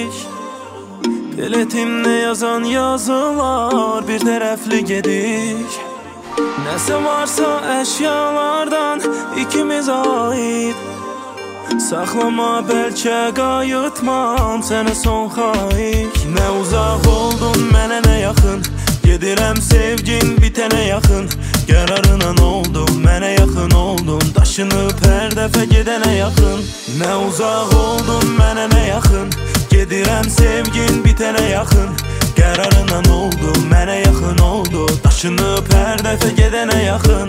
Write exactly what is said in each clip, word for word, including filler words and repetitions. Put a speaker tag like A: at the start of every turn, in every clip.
A: gediş. Biletimde yazan yazılar bir tərəfli gediş. Nəsə varsa əşyalardan ikimiz ait. Saxlama bəlkə qayıtmam sənə son xahiş. Nə uzaq oldun mənə nə yaxın, gedirəm sevgin bitənə yaxın. Qərarına oldum mənə yaxın oldun, daşınıb hər dəfə gedənə yaxın. Nə uzaq oldun mənə nə yaxın, gedirəm sevgin bitənə yaxın. Qərarına oldum mənə yaxın oldu, daşınıb hər dəfə gedənə yaxın.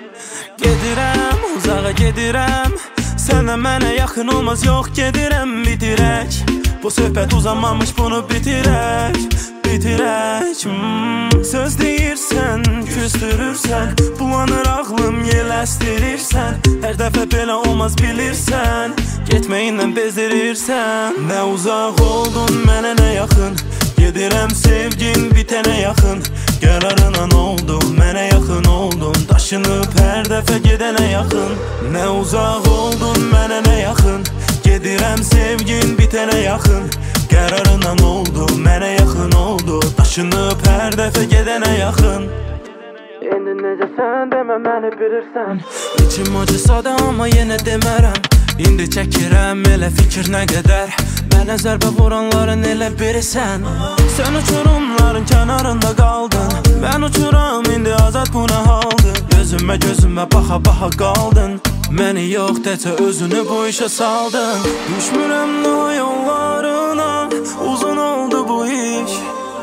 A: Gedirəm, uzağa gedirəm, sənə mənə yaxın olmaz yox gedirəm. Bitirək, bu söhbət uzanmamış bunu bitirək. Bitirək, hmm. Söz deyirsən, küstürürsən, bulanır ağlım yeləstirirsən. Hər dəfə belə olmaz bilirsən, getməyinlə bezdirirsən. Nə uzaq oldun mənə nə yaxın, gedirəm sevgin bitənə yaxın. Qərarına oldum mənə yaxın oldun, daşınıb hər dəfə gedənə yaxın. Nə uzaq oldun mənə nə yaxın, gedirəm sevgin bitənə yaxın. Qərarına oldum mənə yaxın oldu, daşınıb hər dəfə gedənə yaxın. İndi necə sən demə məni bilirsən, İçim acısa da amma yenə demərəm. İndi çəkirəm elə fikir nə qədər, mənə zərbə vuranların elə birisən. Sən uçurumların kənarında qaldın, mən uçuram indi azad bu nə haldır. Gözümə gözümə baxa baxa qaldın, məni yox desə özünü bu işə saldın. Düşmürəm nə yollarına, uzun oldu bu iş.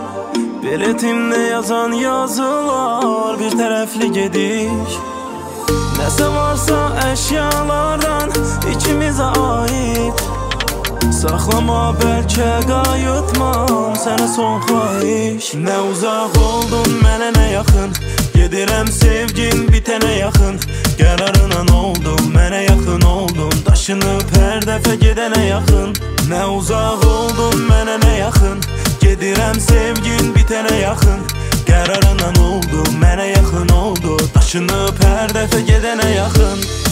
A: Biletimdə yazan yazılar bir tərəfli gediş. Nəsə varsa əşyalardan ikimizə ait. Saxlama bəlkə qayıtmam sənə son xahiş. Nə uzaq oldun mənə nə yaxın, gedirəm sevgin bitənə yaxın. Qərarına oldum mənə yaxın oldun, daşınıb hər dəfə gedənə yaxın. Nə uzaq oldun mənə nə yaxın, gedirəm sevgin bitənə yaxın. Qərarına oldum mənə yaxın oldu, daşınıb hər dəfə gedənə yaxın.